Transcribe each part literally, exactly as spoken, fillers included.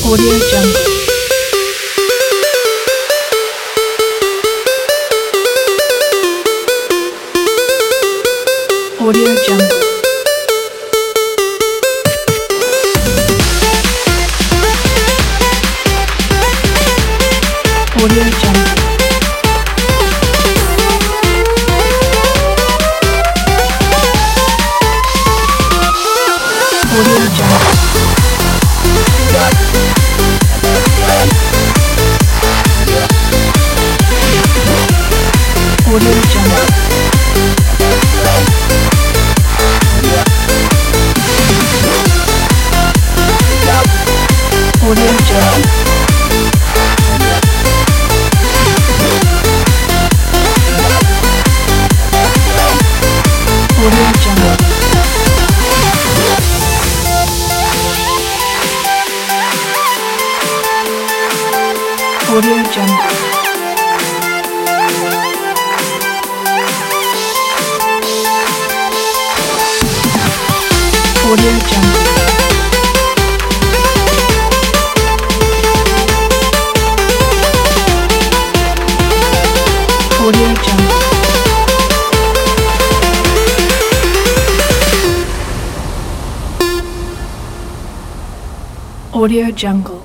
Audio Jungle. Audio Jungle. Audio Jungle. Audio Jungle. Audio Jungle. Audio Jungle. Audio Jungle. Audio Jungle. Audio Jungle. Audio Jungle. Audio Jungle.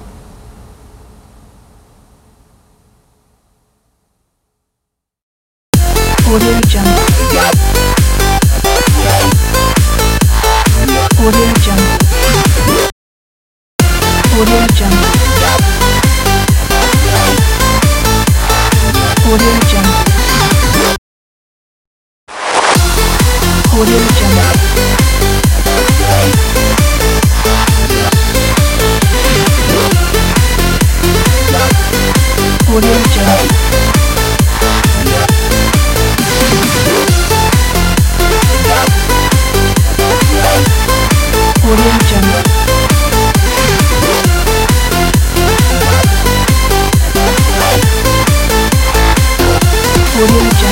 Audio Jungle. Audio Jungle. Audio Jungle. Audio Jungle. Audio Jungle. Audio Jungle. Audio Jungle. Audio Jungle.